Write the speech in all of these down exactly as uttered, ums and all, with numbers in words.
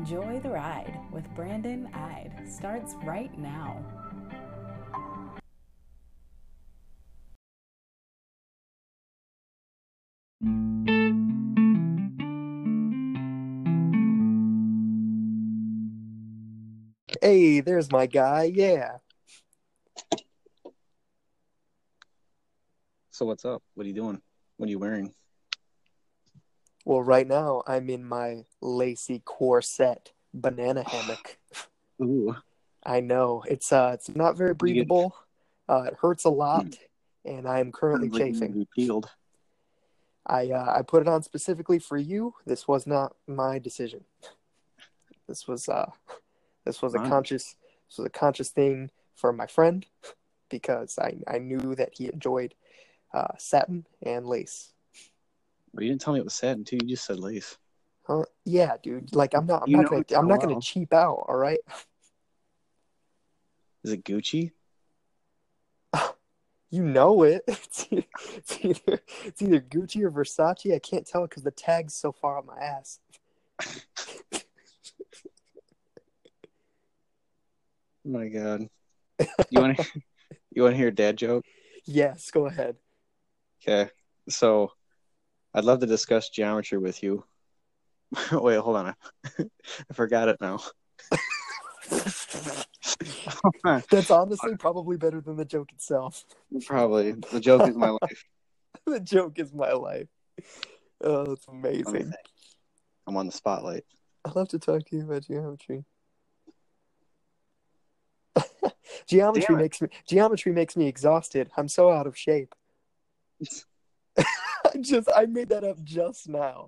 Enjoy the Ride with Brandon Ide starts right now. Hey, there's my guy, yeah. So what's up? What are you doing? What are you wearing? Well, right now I'm in my lacy corset banana hammock. Ooh, I know it's uh it's not very did you get breathable. Uh, it hurts a lot, and I am currently sounds like you need to chafing. be peeled. I uh, I put it on specifically for you. This was not my decision. This was uh this was a Fine. conscious this was a conscious thing for my friend because I I knew that he enjoyed uh, satin and lace. But you didn't tell me it was satin too. You just said lace. Huh? Yeah, dude. Like I'm not I'm You not know gonna me I'm so not gonna well. cheap out. All right. Is it Gucci? You know it. It's either, it's either it's either Gucci or Versace. I can't tell because the tag's so far up my ass. Oh my god. You want to you want to hear a dad joke? Yes, go ahead. Okay. So I'd love to discuss geometry with you. Wait, hold on. I forgot it now. That's honestly probably better than the joke itself. Probably the joke is my life. The joke is my life. Oh, that's Let me amazing. think. I'm on the spotlight. I love to talk to you about geometry. Geometry Damn it. makes me geometry makes me exhausted. I'm so out of shape. I just I made that up just now.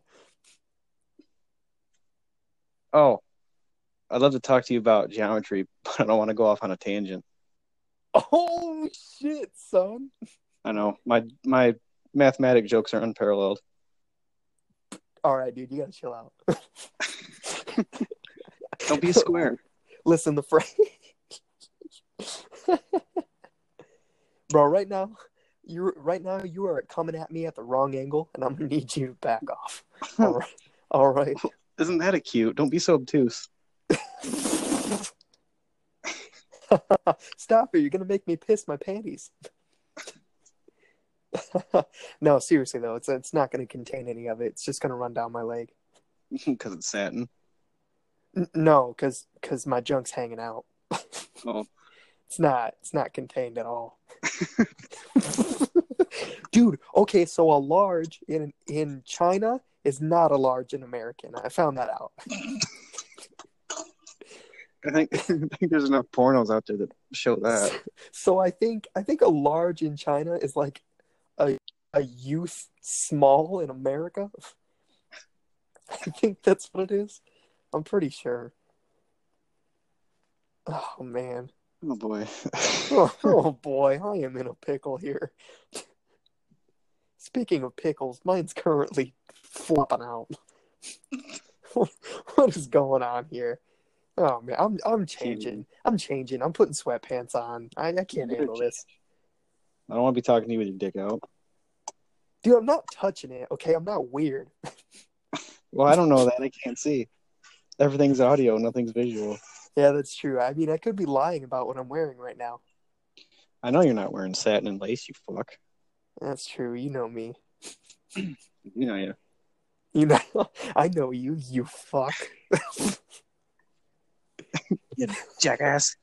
Oh, I'd love to talk to you about geometry, but I don't want to go off on a tangent. Oh shit, son. I know my my mathematic jokes are unparalleled. All right, dude, you gotta chill out. Don't be a square. Listen, the phrase, bro. Right now, you're right now you are coming at me at the wrong angle, and I'm gonna need you to back off. All right, all right. Isn't that a cute? Don't be so obtuse. Stop it! You're gonna make me piss my panties. No, seriously though, it's it's not gonna contain any of it. It's just gonna run down my leg. Because it's satin. N- no, because because my junk's hanging out. Oh, It's not it's not contained at all. Dude, okay, so a large in in China is not a large in American. I found that out. I think I think there's enough pornos out there that show that. So I think I think a large in China is like a a youth small in America. I think that's what it is. I'm pretty sure. Oh man. Oh boy. Oh, oh boy, I am in a pickle here. Speaking of pickles, mine's currently flopping out. What is going on here? Oh man, I'm I'm changing. I'm changing. I'm putting sweatpants on. I, I can't handle this. I don't want to be talking to you with your dick out. Dude, I'm not touching it, okay? I'm not weird. Well, I don't know that. I can't see. Everything's audio, nothing's visual. Yeah, that's true. I mean, I could be lying about what I'm wearing right now. I know you're not wearing satin and lace, you fuck. That's true. You know me. You know you. You know, I know you, you fuck. You jackass.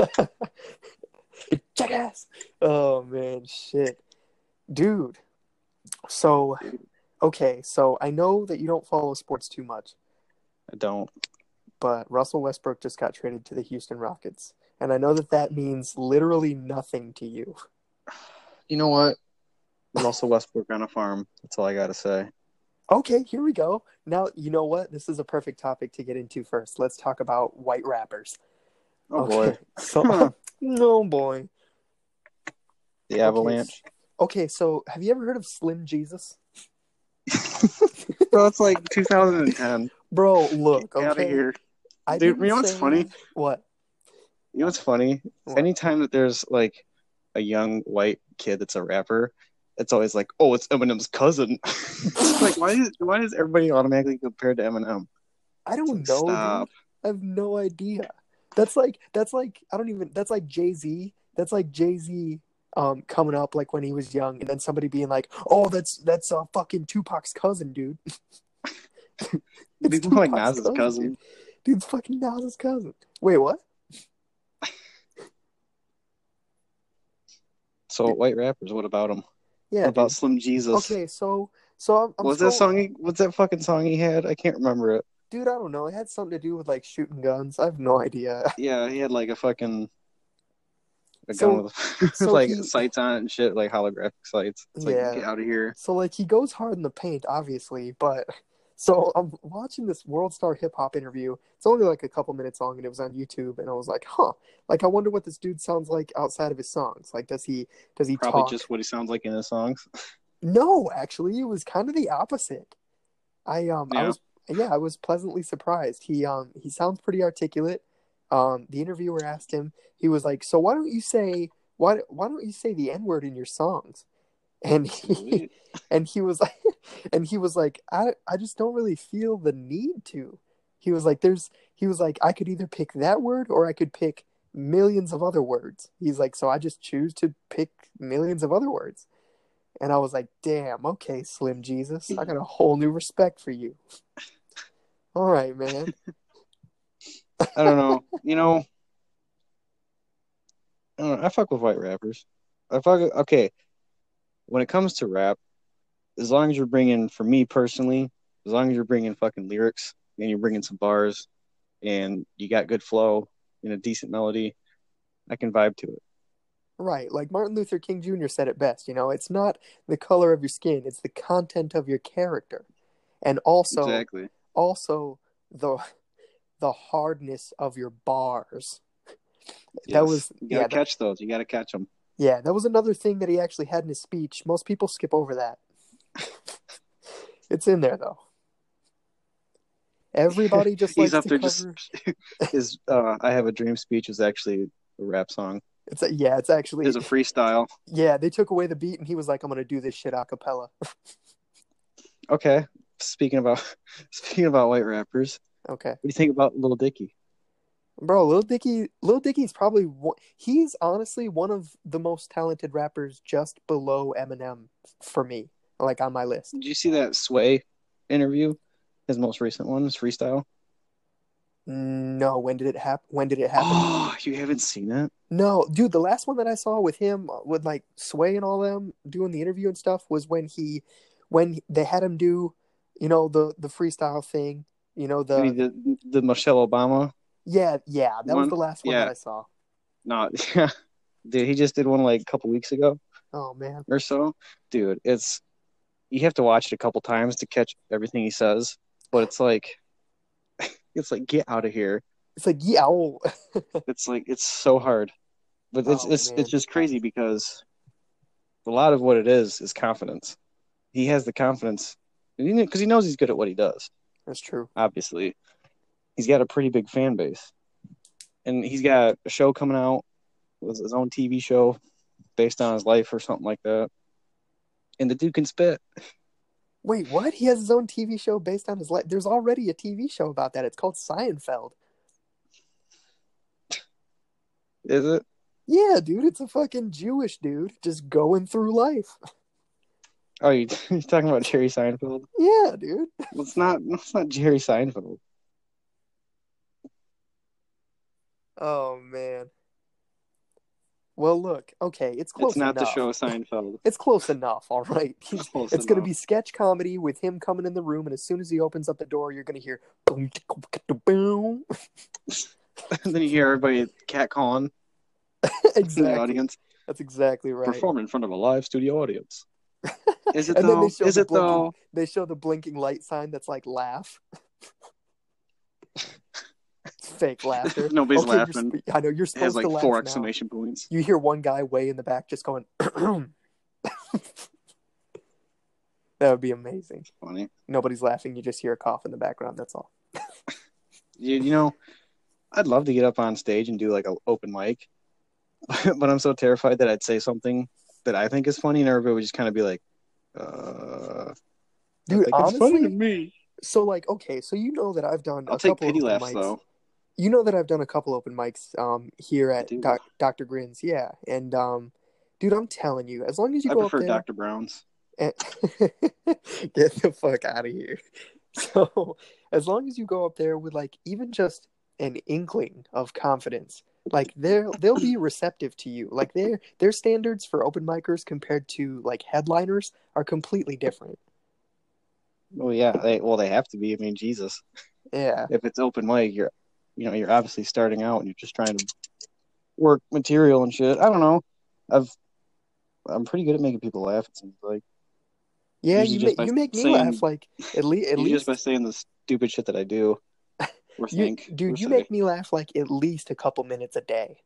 Jackass. Oh, man, shit. Dude. So, okay, so I know that you don't follow sports too much, I don't. but Russell Westbrook just got traded to the Houston Rockets. And I know that that means literally nothing to you. You know what? Russell Westbrook on a farm. That's all I gotta say. Okay, here we go. Now, you know what? This is a perfect topic to get into first. Let's talk about white rappers. Oh Okay, boy. so, no boy. The Okay, Avalanche. okay, so have you ever heard of Slim Jesus? Bro, it's like two thousand ten. Bro, look, Get out of okay. here. I Dude, didn't you know what's say funny? what? You know what's funny? What? Anytime that there's like a young white kid that's a rapper, it's always like, oh, it's Eminem's cousin. Like, why is why is everybody automatically compared to Eminem? I don't Like, know, stop. dude. I have no idea. That's like that's like I don't even that's like Jay-Z. That's like Jay-Z um coming up like when he was young and then somebody being like, "Oh, that's that's uh fucking Tupac's cousin, dude." It's People like Tupac's Nas's cousin. Dude. Dude's fucking Nas's cousin. Wait, what? So white rappers, what about them? Yeah, What about dude. Slim Jesus? Okay, so so I'm, I'm What's that scroll- song? He, what's that fucking song he had? I can't remember it. Dude, I don't know. It had something to do with like shooting guns. I have no idea. Yeah, he had like a fucking a So- gun with so like he- sights on it and shit, like holographic sights. It's like, Yeah. get out of here. So like he goes hard in the paint, obviously, but so I'm watching this World Star Hip Hop interview. It's only like a couple minutes long and it was on YouTube and I was like, huh, like I wonder what this dude sounds like outside of his songs. Like does he does he Probably talk? just what he sounds like in his songs. No, actually, it was kind of the opposite. I um I Yeah. was yeah, I was pleasantly surprised. He um he sounds pretty articulate. Um the interviewer asked him, he was like, "So why don't you say why why don't you say the N-word in your songs?" And he and he was like and he was like, I I just don't really feel the need to. He was like, there's he was like, I could either pick that word or I could pick millions of other words. He's like, so I just choose to pick millions of other words. And I was like, damn, okay, Slim Jesus. I got a whole new respect for you. All right, man. I don't know. You know, I don't know. I fuck with white rappers. I fuck. Okay, when it comes to rap, as long as you're bringing, for me personally, as long as you're bringing fucking lyrics and you're bringing some bars, and you got good flow and a decent melody, I can vibe to it. Right, like Martin Luther King Junior said it best, you know, it's not the color of your skin, it's the content of your character. And also Exactly. also the the hardness of your bars. Yes. That was You gotta yeah, that, catch those. You gotta catch them. yeah, that was another thing that he actually had in his speech. Most people skip over that. It's in there though. Everybody just He's likes up to there cover. just his uh, "I Have a Dream" speech is actually a rap song. It's a, yeah, it's actually It's a freestyle. yeah. They took away the beat, and he was like, "I'm gonna do this shit a cappella." Okay. Speaking about speaking about white rappers, Okay, what do you think about Lil Dicky? bro, Lil Dicky, Lil Dicky's probably one, he's honestly one of the most talented rappers, just below Eminem for me, like on my list. Did you see that Sway interview? His most recent one, his freestyle. No, when did it happen? When did it happen? Oh, you haven't seen it? No, dude, the last one that I saw with him, with like Sway and all them doing the interview and stuff, was when he, when they had him do, you know, the the freestyle thing, you know, Maybe the the the Michelle Obama. yeah, yeah, that was one? the last one Yeah. that I saw. No, yeah, dude, he just did one like a couple weeks ago Oh man, or so. Dude, it's you have to watch it a couple times to catch everything he says, but it's like, it's like get out of here. it's like yeah, oh. It's like it's so hard, but it's Oh, it's man. it's just crazy because a lot of what it is is confidence. He has the confidence because he knows he's good at what he does. That's true. Obviously, he's got a pretty big fan base, and he's got a show coming out with his own T V show based on his life or something like that. And the dude can spit. Wait, what? He has his own T V show based on his life. There's already a T V show about that. It's called Seinfeld. Is it? Yeah, dude, it's a fucking Jewish dude just going through life. Oh, you you're talking about Jerry Seinfeld? Yeah, dude. Well, it's not. It's not Jerry Seinfeld. Oh man. Well, look, okay, it's close It's not enough. the show Seinfeld. It's close enough, all right. He's, Close it's going to enough. be sketch comedy with him coming in the room, and as soon as he opens up the door, you're going to hear boom, chicka, boom. And then you hear everybody catcalling in the Exactly. audience, That's exactly right. perform in front of a live studio audience. Is it And then though? they show Is the it though? blinking, they show the blinking light sign that's like laugh. It's fake laughter. Nobody's Okay, you're laughing. sp- I know you're It supposed has like to laugh four now. exclamation points. You hear one guy way in the back just going. That would be amazing. Funny. Nobody's laughing. You just hear a cough in the background. That's all. You, you know, I'd love to get up on stage and do like an open mic, but I'm so terrified that I'd say something that I think is funny, and everybody would just kind of be like, uh, I Dude, think it's funny to honestly, me. So like, okay, so you know that I've done I'll a take couple pity open laughs mics. though. You know that I've done a couple open mics um here I at do. Doc, Doctor Grins, yeah. And um, dude, I'm telling you, as long as you I go up prefer there, Doctor Brown's. and get the fuck out of here. So as long as you go up there with like even just an inkling of confidence, like they'll they'll be receptive to you. Like their their standards for open micers compared to like headliners are completely different. Well, yeah, they well they have to be. I mean, Jesus, Yeah. if it's open mic, you're, you know, you're obviously starting out and you're just trying to work material and shit. I don't know. I've I'm pretty good at making people laugh. It seems like Yeah, usually you just make by you make me saying laugh like at least at usually just by least saying the stupid shit that I do or you think or dude, you say. make me laugh like at least a couple minutes a day.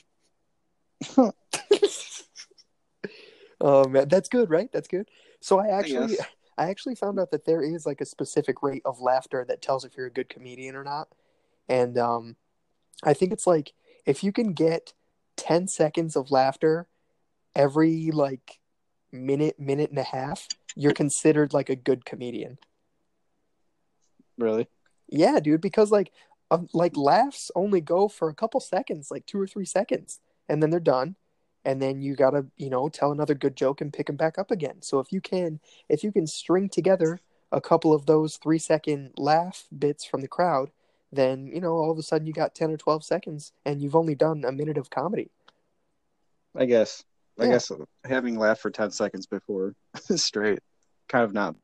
Oh man, that's good, right? That's good. So I I actually guess. I actually found out that there is like a specific rate of laughter that tells if you're a good comedian or not. And um I think it's like if you can get ten seconds of laughter every like minute, minute and a half, you're considered like a good comedian. Really? Yeah, dude, because like um, like laughs only go for a couple seconds, like two or three seconds, and then they're done. And then you gotta, you know, tell another good joke and pick them back up again. So if you can, if you can string together a couple of those three second laugh bits from the crowd, then you know all of a sudden you got ten or twelve seconds, and you've only done a minute of comedy. I guess. I Yeah. guess having laughed for ten seconds before straight, kind of not.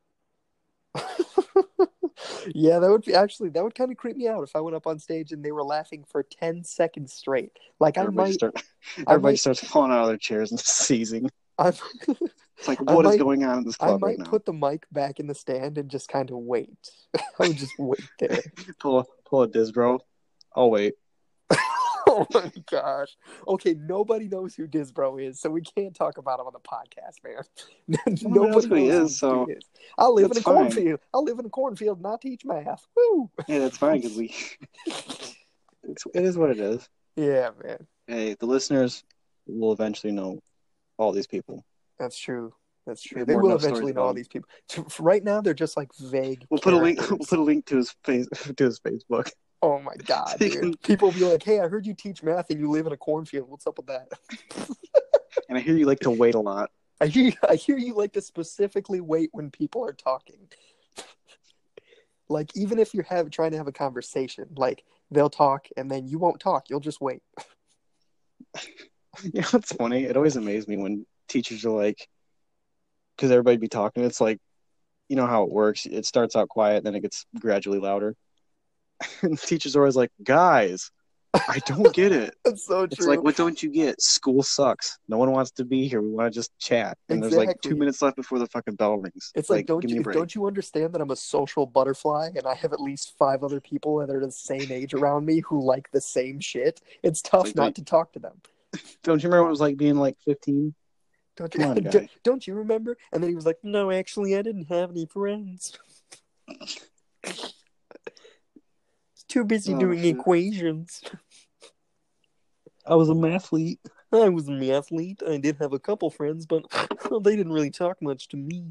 Yeah, that would be actually that would kind of creep me out if I went up on stage and they were laughing for ten seconds straight. Like I Everybody might, start. I Everybody might, starts falling out of their chairs and seizing. I, It's like, I what is might, going on in this I club right might now? put the mic back in the stand and just kind of wait. I would just wait there. Pull a pull a Disbro. I'll wait. Oh my gosh. Okay, nobody knows who Disbro is, so we can't talk about him on the podcast, man. Nobody knows Nobody who he knows who is, this so dude is. I live in that's a fine. cornfield. I live in a cornfield and I teach math. Woo! Hey, that's fine because we. It's, it is what it is. Yeah, man. Hey, the listeners will eventually know all these people. That's true. That's We true. have They more will enough eventually stories know all about these people. Right now, they're just like vague We'll put a link. characters. We'll put a link to his face to his Facebook. Oh my god, So you dude! can- People will be like, "Hey, I heard you teach math and you live in a cornfield. What's up with that?" And I hear you like to wait a lot. I hear, I hear you like to specifically wait when people are talking. Like even if you're have, trying to have a conversation, like they'll talk and then you won't talk. You'll just wait. You know, it's funny. It always amazes me when teachers are like, because everybody be talking. It's like, you know how it works. It starts out quiet, then it gets gradually louder. And teachers are always like, guys, I don't get it. That's so It's true. like, what don't you get? School sucks. No one wants to be here. We want to just chat. And there's like Exactly. two minutes left before the fucking bell rings. It's like, don't give me a you break. don't you understand that I'm a social butterfly and I have at least five other people that are the same age around me who like the same shit? It's tough like, not don't- to talk to them. Don't you remember what it was like being like fifteen? Don't Come on, you, guy. don't you remember? And then he was like, "No, actually, I didn't have any friends. Too busy Oh, doing shit. equations. I was a mathlete. I was an athlete. I did have a couple friends, but well, they didn't really talk much to me."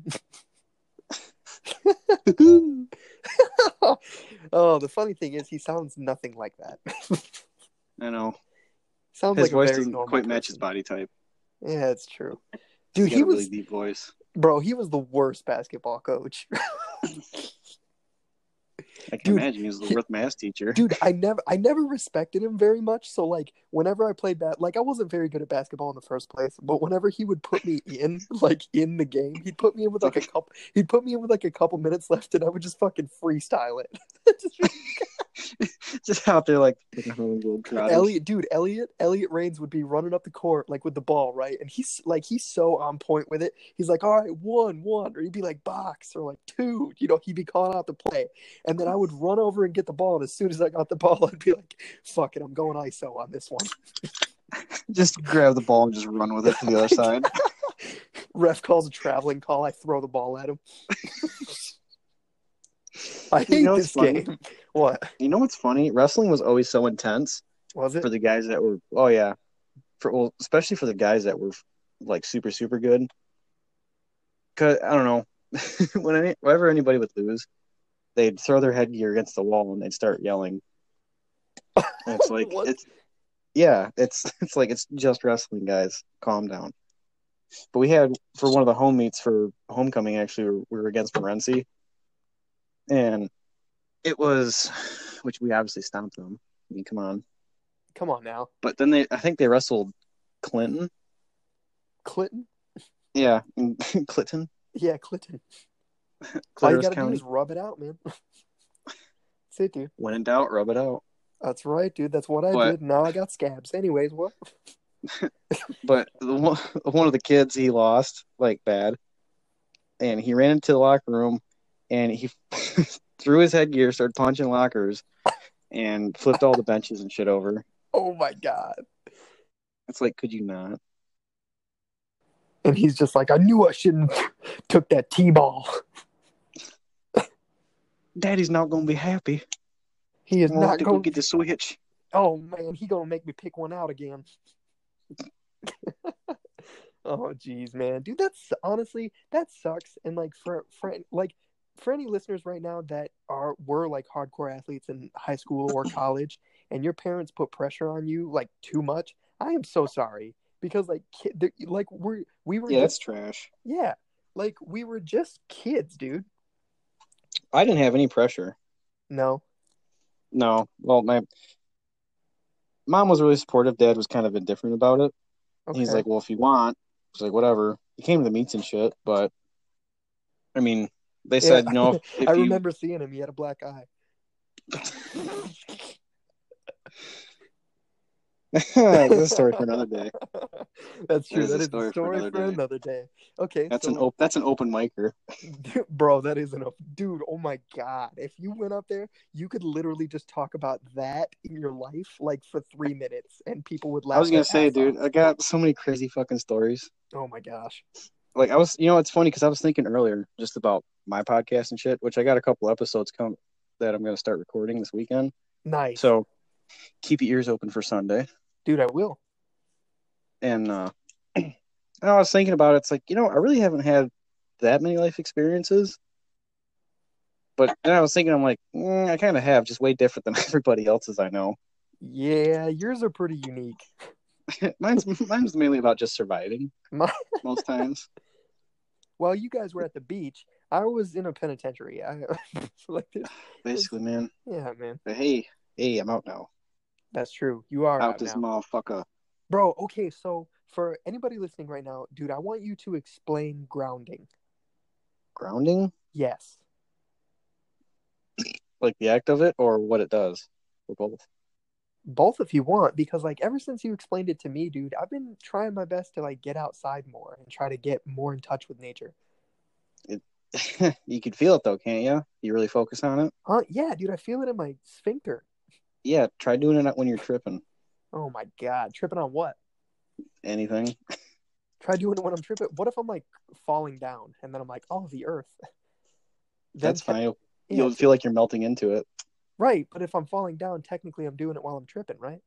Oh, the funny thing is, he sounds nothing like that. I know. Sounds His like a voice very doesn't normal quite match his person. body type. Yeah, it's true. Dude, Dude, he, he got a was, really deep voice. bro, he was the worst basketball coach. I can Dude, imagine he was the he- worst math teacher. Dude, I never, I never respected him very much. So like, whenever I played that, like, I wasn't very good at basketball in the first place. But whenever he would put me in, like, in the game, he'd put me in with like a couple, he'd put me in with like a couple minutes left, and I would just fucking freestyle it. Just out there like, like a Harlem Globetrotters. Elliot, dude, Elliot, Elliot Raines would be running up the court like with the ball, right? And he's like, he's so on point with it. He's like, all right, one, one, or he'd be like box or like two, you know, he'd be calling out the play, and then I would run over and get the ball, and as soon as I got the ball, I'd be like, fuck it, I'm going I S O on this one. Just grab the ball and just run with it to the other side. Ref calls a traveling call, I throw the ball at him. I hate You know this what's funny? game. What You know what's funny? Wrestling was always so intense was it? for the guys that were, oh yeah, for well, especially for the guys that were like super super good. Cause I don't know, when any, whenever anybody would lose, they'd throw their headgear against the wall and they'd start yelling. And it's like What? it's yeah, it's it's like it's just wrestling, guys. Calm down. But we had for one of the home meets for homecoming. Actually, we were against Morenci, and it was, which we obviously stomped them. I mean, come on. Come on now. But then they, I think they wrestled Clinton. Clinton? Yeah, Clinton. Yeah, Clinton. All you Clitoris gotta County. do is rub it out, man. That's it, dude. When in doubt, rub it out. That's right, dude. That's what I But- did. Now I got scabs. Anyways, what? But the one, one of the kids he lost like bad, and he ran into the locker room, and he threw his headgear, started punching lockers, and flipped all the benches and shit over. Oh my god. It's like, could you not? And he's just like, I knew I shouldn't took that T-ball. Daddy's not gonna be happy. He is We'll not have to go going get the switch. Oh man, he gonna make me pick one out again. Oh jeez, man, dude, that's honestly that sucks. And like for for like for any listeners right now that are were like hardcore athletes in high school or college, and your parents put pressure on you like too much, I am so sorry because like ki- the- like we're we were Yeah, just, that's trash. yeah, like we were just kids, dude. I didn't have any pressure. No, No. Well, my mom was really supportive. Dad was kind of indifferent about it. okay. He's like, well, if you want, it's like, whatever. He came to the meets and shit, but I mean, they said, Yeah. you know, if, if I you remember seeing him. He had a black eye. This is a story for another day. That's true. is That a is story a for story another for day. another day. Okay, That's so, an op- that's an open micer. bro, that is an op- dude. Oh my god! If you went up there, you could literally just talk about that in your life like for three minutes, and people would laugh. I was gonna their say, ass dude, off. I got so many crazy fucking stories. Oh my gosh. Like I was, you know, it's funny because I was thinking earlier just about my podcast and shit, which I got a couple episodes come that I'm gonna start recording this weekend. Nice. So keep your ears open for Sunday. dude, I will. And uh, I was thinking about it. It's like, you know, I really haven't had that many life experiences. But then I was thinking, I'm like, mm, I kind of have, just way different than everybody else's I know. Yeah, yours are pretty unique. mine's mine's mainly about just surviving My- most times. While you guys were at the beach, I was in a penitentiary. I like this. Basically, man. Yeah, man. But hey, hey, I'm out now. That's true. You are Out out this now. motherfucker. Bro, okay, so for anybody listening right now, dude, I want you to explain grounding. Grounding? Yes. Like the act of it or what it does? Or both? Both if you want, because like ever since you explained it to me, dude, I've been trying my best to like get outside more and try to get more in touch with nature. You can feel it though, can't you? You really focus on it? Huh? Yeah, dude, I feel it in my sphincter. Yeah, try doing it when you're tripping. Oh my god, tripping on what? Anything. Try doing it when I'm tripping. What if I'm like falling down and then I'm like, oh, the earth. Then That's te- fine. You'll, yeah, you'll feel like you're melting into it. right, but if I'm falling down, technically I'm doing it while I'm tripping, right?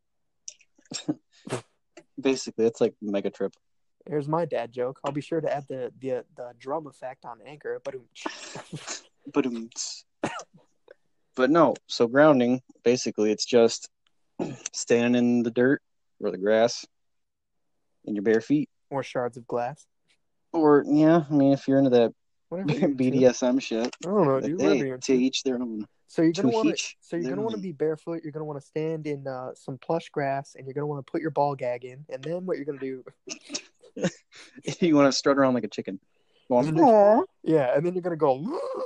Basically, it's like mega trip. Here's my dad joke. I'll be sure to add the the, the drum effect on Anchor. But But but no. So grounding, basically, it's just standing in the dirt or the grass in your bare feet. or shards of glass. Or yeah, I mean, if you're into that Whatever you're into. B D S M shit, I don't know, hey, dude. Whatever you're to into. each their own. So you're gonna to want to. each So you're their gonna want to own. be barefoot. You're gonna want to stand in uh, some plush grass, and you're gonna want to put your ball gag in. And then what you're gonna do? You want to strut around like a chicken. Going, And then- "Aw." Yeah, and then you're gonna go.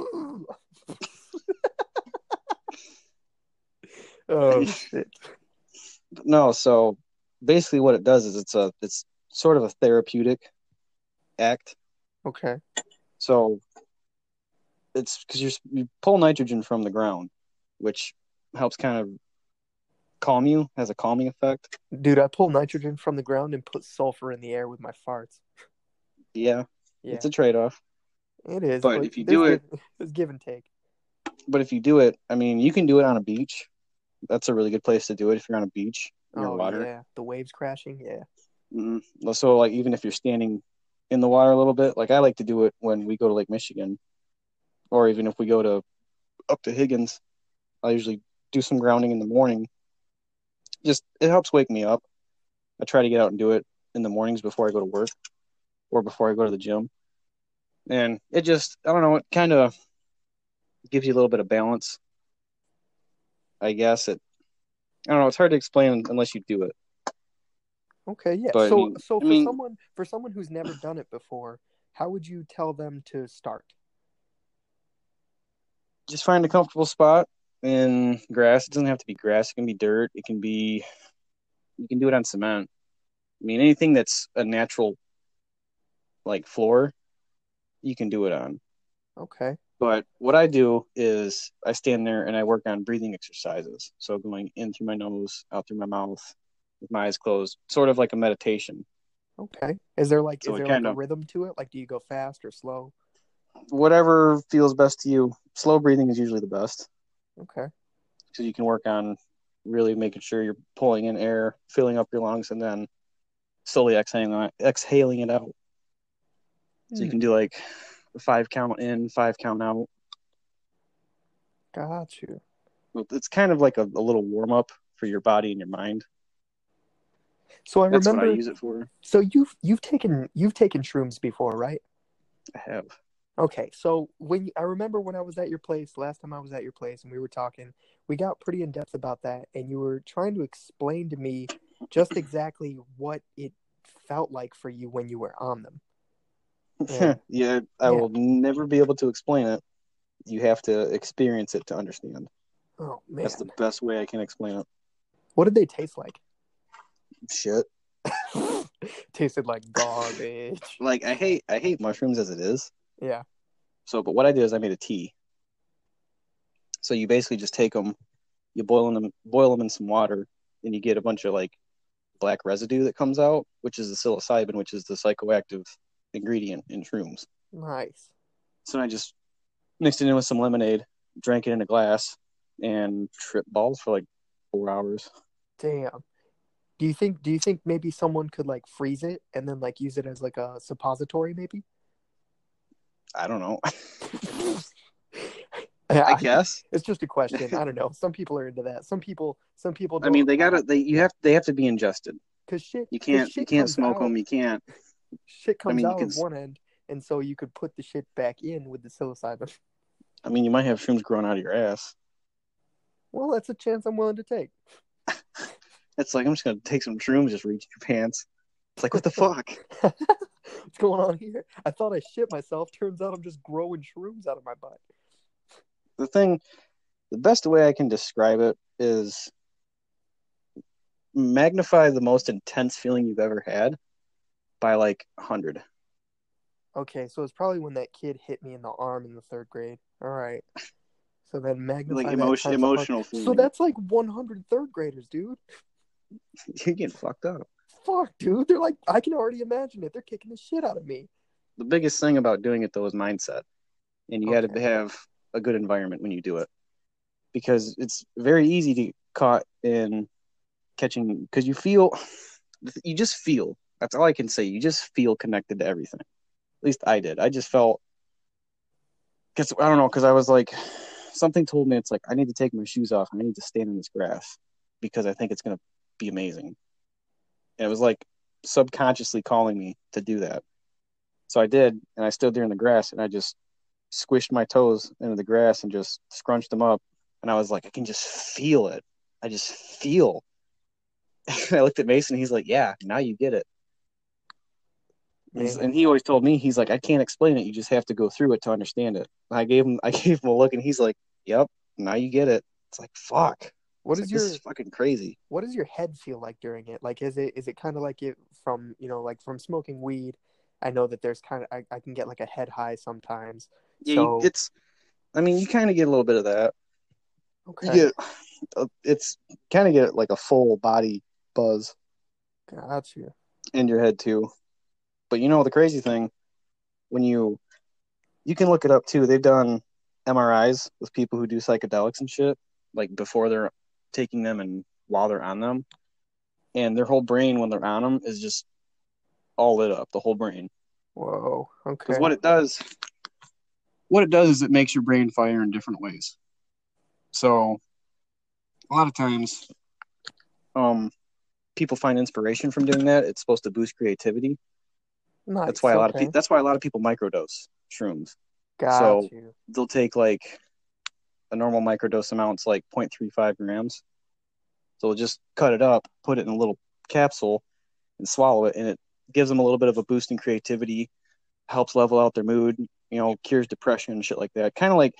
Oh shit! No, so basically what it does is it's a it's sort of a therapeutic act. Okay. So it's because you you pull nitrogen from the ground, which helps kind of calm you, has a calming effect. Dude, I pull nitrogen from the ground and put sulfur in the air with my farts. Yeah, Yeah, it's a trade-off. it is. but if you there's do it- give, there's give and take. But if you do it, I mean, you can do it on a beach. That's a really good place to do it if you're on a beach near Oh water. yeah, the waves crashing. Yeah. Mm, so like even if you're standing in the water a little bit, like I like to do it when we go to Lake Michigan, or even if we go to up to Higgins, I usually do some grounding in the morning. Just it helps wake me up. I try to get out and do it in the mornings before I go to work or before I go to the gym. And it just, I don't know, it kind of gives you a little bit of balance. I guess it, I don't know, it's hard to explain unless you do it. Okay, yeah. But I So mean, so I for mean, someone for someone who's never done it before, how would you tell them to start? just find a comfortable spot in grass. It doesn't have to be grass. It can be dirt. It can be, you can do it on cement. I mean, anything that's a natural, like, floor, you can do it on. Okay. But what I do is I stand there and I work on breathing exercises. So going in through my nose, out through my mouth, with my eyes closed, sort of like a meditation. Okay. Is there like So is it there like kind a of, rhythm to it? Like do you go fast or slow? whatever feels best to you. Slow breathing is usually the best Okay. because you can work on really making sure you're pulling in air, filling up your lungs, and then slowly exhaling, exhaling it out. So you Hmm. can do like a five count in, five count out. Got you. It's kind of like a, a little warm up for your body and your mind. So I That's what I remember use it for. so you've you've taken you've taken shrooms before, right? I have. Okay, so when I remember when I was at your place, last time I was at your place and we were talking, we got pretty in depth about that, and you were trying to explain to me just exactly what it felt like for you when you were on them. And Yeah, I yeah, will never be able to explain it. You have to experience it to understand. oh That's the man, best way I can explain it. what did they taste like? Shit. Tasted like garbage. Like I hate I hate mushrooms as it is. Yeah, So, but what I did is I made a tea. So you basically just take them, you boil them, boil them in some water, and you get a bunch of like black residue that comes out, which is the psilocybin, which is the psychoactive ingredient in shrooms. nice. So I just mixed it in with some lemonade, drank it in a glass, and tripped balls for like four hours. Damn. Do you think do you think maybe someone could like freeze it and then like use it as like a suppository maybe? I don't know. Yeah, I guess. it's just a question. I don't know. Some people are into that. Some people some people I mean, don't they gotta. They you have. They have to be ingested. because shit You because can't. You shit can't comes smoke out them. You can't. shit I comes mean, you out can. of one end, and so you could put the shit back in with the psilocybin. I mean, you might have shrooms growing out of your ass. Well, that's a chance I'm willing to take. It's like I'm just gonna take some shrooms, just reach your pants. It's like what the fuck? What's going on here? I thought I shit myself. Turns out I'm just growing shrooms out of my butt. The thing, the best way I can describe it is magnify the most intense feeling you've ever had by like a hundred. Okay, so it's probably when that kid hit me in the arm in the third grade. All right. So then magnify Like that emotion, times a hundred. emotional So feeling. that's like one hundred third graders, dude. You're getting fucked up. Fuck, dude. They're like, I can already imagine it. They're kicking the shit out of me. The biggest thing about doing it though is mindset, and you got to Okay. have a good environment when you do it, because it's very easy to get caught in catching because you feel, you just feel. That's all I can say. You just feel connected to everything. At least I did. I just felt because I don't know because I was like, something told me it's like I need to take my shoes off and I need to stand in this grass because I think it's gonna be amazing. And it was like subconsciously calling me to do that. So I did, and I stood there in the grass and I just squished my toes into the grass and just scrunched them up. And I was like, I can just feel it. I just feel. And I looked at Mason. He's like, yeah, now you get it. He's, Man. and he always told me, he's like, I can't explain it. You just have to go through it to understand it. And I gave him, I gave him a look, and he's like, yep, now you get it. It's like, fuck. What It's is like, your this is fucking crazy. what does your head feel like during it? Like is it is it kind of like it from, you know, like from smoking weed? I know that there's kind of I, I can get like a head high sometimes. Yeah, you, So it's, I mean, you kind of get a little bit of that. You okay. get, uh, it's kind of get like a full body buzz Got you. in your head too. But you know, the crazy thing, when you, you can look it up too. They've done M R Is with people who do psychedelics and shit, like before they're taking them and while they're on them. And their whole brain when they're on them is just all lit up, the whole brain. Whoa. Because Okay. what it does, what it does is it makes your brain fire in different ways. So a lot of times, um, people find inspiration from doing that. It's supposed to boost creativity. That's Nice. why a lot of Okay. people. That's why a lot of people microdose shrooms. Got So you. they'll take like a normal microdose amount's like zero point three five grams. So they'll just cut it up, put it in a little capsule, and swallow it, and it gives them a little bit of a boost in creativity, helps level out their mood, you know, cures depression and shit like that. Kind of like,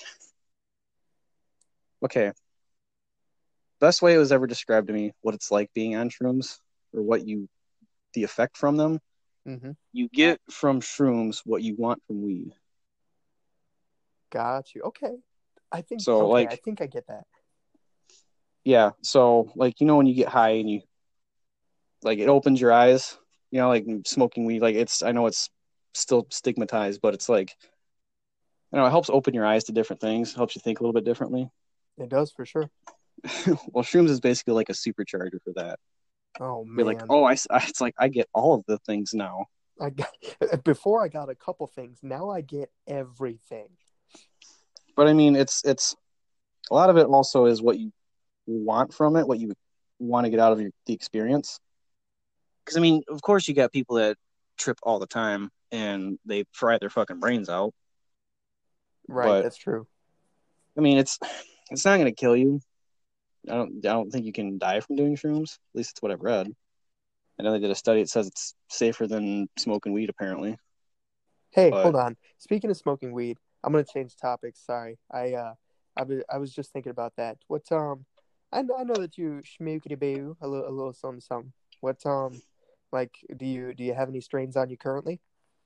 okay, best way it was ever described to me what it's like being on shrooms or what you, the effect from them. Mm-hmm. You get from shrooms what you want from weed. Got you. Okay. I think, So, okay, I like, think I get that. yeah, so, like, you know, when you get high and you, like, it opens your eyes, you know, like smoking weed, like, it's, I know it's still stigmatized, but it's like, you know, it helps open your eyes to different things, helps you think a little bit differently. It does for sure. Well, shrooms is basically like a supercharger for that. Oh You're like, man. oh, I, I, it's like I get all of the things now. I got before I got a couple things. Now I get everything. But I mean, it's it's a lot of it also is what you want from it, what you want to get out of your, the experience. Because I mean, of course, you got people that trip all the time and they fry their fucking brains out. Right, But that's true. I mean, it's it's not going to kill you. I don't I don't think you can die from doing shrooms. At least it's what I've read. I know they did a study. It says it's safer than smoking weed, apparently. Hey, But hold on. Speaking of smoking weed, I'm gonna change topics. Sorry, I uh, I was I was just thinking about that. What um, I know I know that you schmookity boo a little a little something something. What um, like do you do you have any strains on you currently?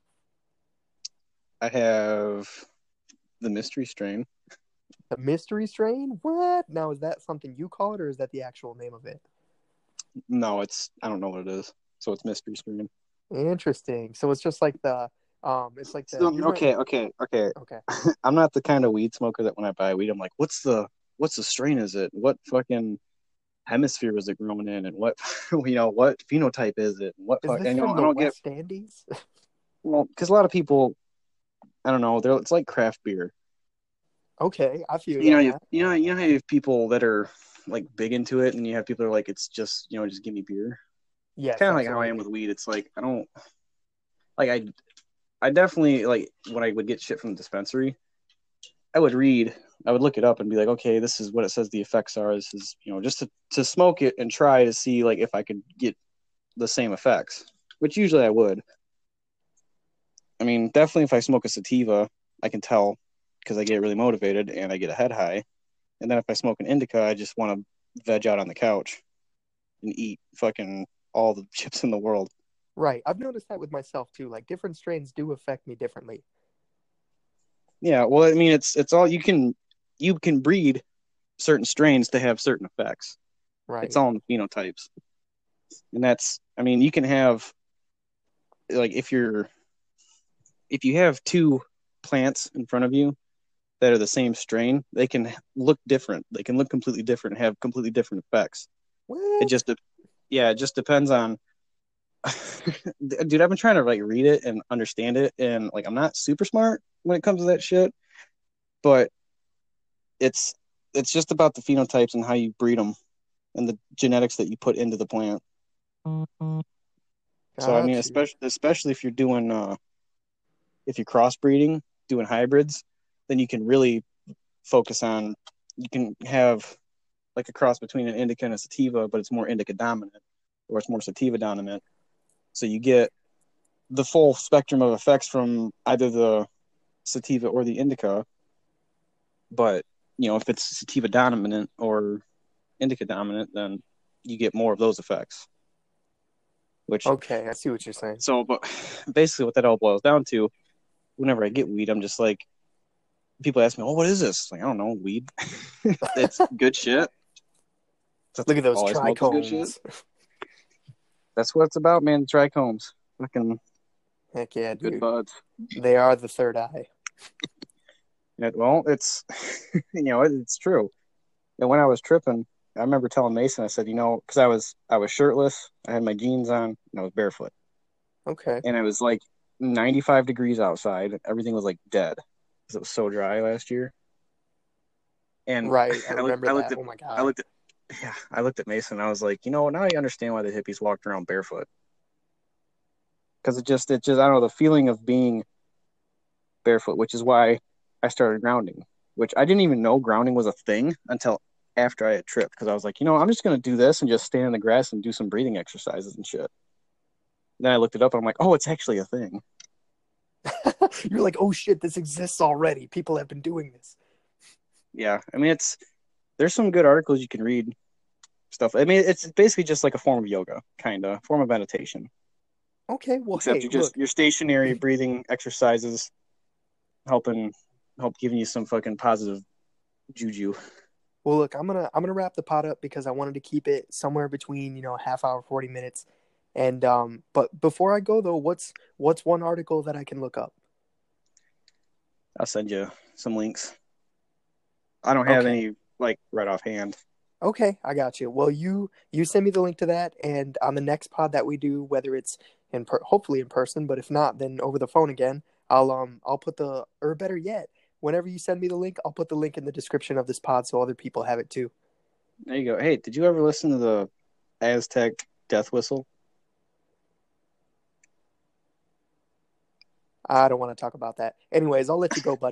I have the mystery strain. The mystery strain? What? Now is that something you call it, or is that the actual name of it? No, it's I don't know what it is. So it's mystery strain. Interesting. So it's just like the um, it's like the So, you remember? okay, okay, okay. Okay. I'm not the kind of weed smoker that when I buy weed, I'm like, what's the what's the strain is it? What fucking hemisphere was it grown in, and what you know what phenotype is it? And what Is fuck? this You know, from I the don't get West Indies? well because a lot of people, I don't know, they're it's like craft beer. Okay, I feel you You know, on you that. you know you know how you have people that are like big into it, and you have people that are like, it's just you know just give me beer. It's Yes, kind of like how I am absolutely. with weed. It's like I don't like I I definitely like when I would get shit from the dispensary. I would read, I would look it up and be like, okay, this is what it says the effects are. This is, you know, just to, to smoke it and try to see like if I could get the same effects, which usually I would. I mean, definitely if I smoke a sativa, I can tell because I get really motivated and I get a head high. And then if I smoke an indica, I just want to veg out on the couch and eat fucking all the chips in the world. Right. I've noticed that with myself too. Like different strains do affect me differently. Yeah, well, I mean, it's it's all you can you can breed certain strains to have certain effects. It's Right. all in the phenotypes. And that's, I mean, you can have like if you're if you have two plants in front of you that are the same strain, they can look different. They can look completely different and have completely different effects. It What? just yeah, it just depends on dude, I've been trying to like read it and understand it, and like I'm not super smart when it comes to that shit, but it's it's just about the phenotypes and how you breed them and the genetics that you put into the plant. So I mean, Got you. especially especially if you're doing uh if you're crossbreeding, doing hybrids, then you can really focus on, you can have like a cross between an indica and a sativa, but it's more indica dominant or it's more sativa dominant. So you get the full spectrum of effects from either the sativa or the indica. But, you know, if it's sativa dominant or indica dominant, then you get more of those effects. Which, Okay, I see what you're saying. so, but basically what that all boils down to, whenever I get weed, I'm just like, people ask me, oh, what is this? Like, I don't know, weed. It's good shit. That's Look at those all I smoke is good shit. trichomes. That's what it's about, man. Trichomes. Fucking Heck yeah, good dude. buds. They are the third eye. Yeah, well, it's, you know, it, it's true. And when I was tripping, I remember telling Mason, I said, you know, because I was I was shirtless, I had my jeans on, and I was barefoot, Okay. and it was like ninety-five degrees outside. Everything was like dead because it was so dry last year. And Right, I I, looked, remember I looked that. at Oh my god. I looked at yeah, I looked at Mason and I was like, you know, now I understand why the hippies walked around barefoot. Because it just it just I don't know, the feeling of being barefoot, which is why I started grounding, which I didn't even know grounding was a thing until after I had tripped, because I was like, you know, I'm just gonna do this and just stand in the grass and do some breathing exercises and shit. Then I looked it up and I'm like, oh, it's actually a thing. You're like, oh shit, this exists already. People have been doing this. Yeah, I mean, it's there's some good articles you can read, stuff. I mean, it's basically just like a form of yoga, kind of form of meditation. Okay, well, Except hey, you're just look. you're stationary breathing exercises, helping help giving you some fucking positive juju. Well, look, I'm gonna I'm gonna wrap the pod up because I wanted to keep it somewhere between, you know, a half hour, forty minutes. And um, but before I go though, what's what's one article that I can look up? I'll send you some links. I don't have Okay. any like right offhand. Okay, I got you. Well, you you send me the link to that, and on the next pod that we do, whether it's in per- hopefully in person, but if not, then over the phone again. I'll um I'll put the or better yet, whenever you send me the link, I'll put the link in the description of this pod so other people have it too. There you go. Hey, did you ever listen to the Aztec death whistle? I don't want to talk about that. Anyways, I'll let you go, bud.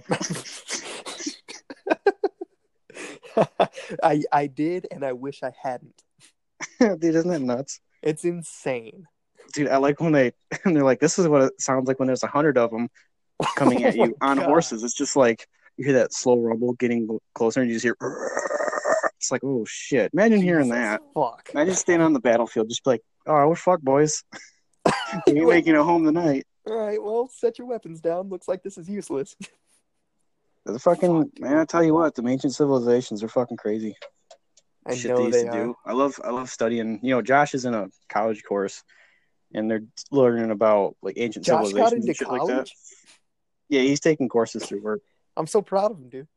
I I did, and I wish I hadn't. Dude, isn't that nuts? It's insane. Dude, I like when they and they're like, this is what it sounds like when there's a hundred of them coming at you Oh on God. horses. It's just like you hear that slow rumble getting closer, and you just hear. It's like, oh shit! Imagine hearing Jesus that. Fuck. Imagine staying on the battlefield, just be like, oh, we're fucked, boys. We ain't making it home tonight. All right, well, set your weapons down. Looks like this is useless. The fucking Fuck, man, I tell you what, the ancient civilizations are fucking crazy. I Shit know they used they to are. do. I love, I love studying. You know, Josh is in a college course, and they're learning about like ancient Josh got civilizations into and shit like that. college? Yeah, he's taking courses through work. I'm so proud of him, dude.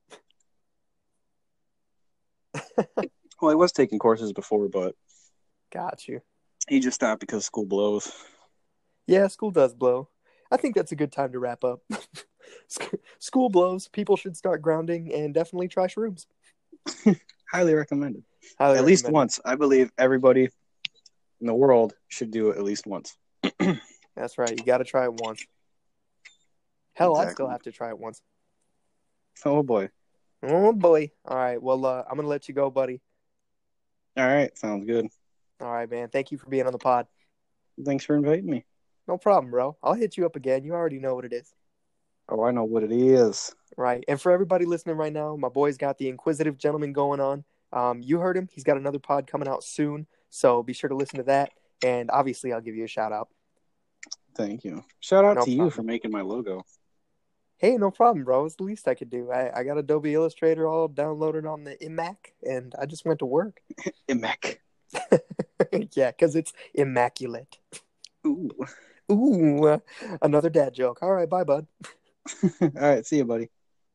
Well, he was taking courses before, but Got you. he just stopped because school blows. Yeah, school does blow. I think that's a good time to wrap up. School blows. People should start grounding and definitely try shrooms. Highly recommended. Highly At least recommended. once. I believe everybody in the world should do it at least once. That's right. You got to try it once. Hell, I Exactly. still have to try it once. Oh boy. Oh boy. All right. Well, uh, I'm gonna let you go, buddy. All right, sounds good. All right, man. Thank you for being on the pod. Thanks for inviting me. No problem, bro. I'll hit you up again. You already know what it is. Oh, I know what it is. Right. And for everybody listening right now, my boy's got the Inquisitive Gentleman going on. Um, you heard him. He's got another pod coming out soon. So be sure to listen to that. And obviously, I'll give you a shout out. Thank you. Shout out No to you problem. for making my logo. Hey, no problem, bro. It's the least I could do. I, I got Adobe Illustrator all downloaded on the iMac, and I just went to work. Imac. Yeah, because it's immaculate. Ooh. Ooh, uh, another dad joke. All right, bye, bud. All right, see you, buddy.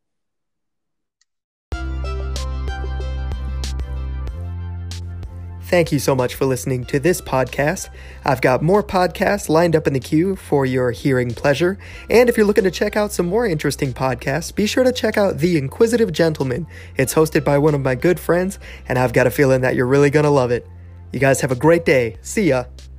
Thank you so much for listening to this podcast. I've got more podcasts lined up in the queue for your hearing pleasure. And if you're looking to check out some more interesting podcasts, be sure to check out The Inquisitive Gentleman. It's hosted by one of my good friends, and I've got a feeling that you're really going to love it. You guys have a great day. See ya.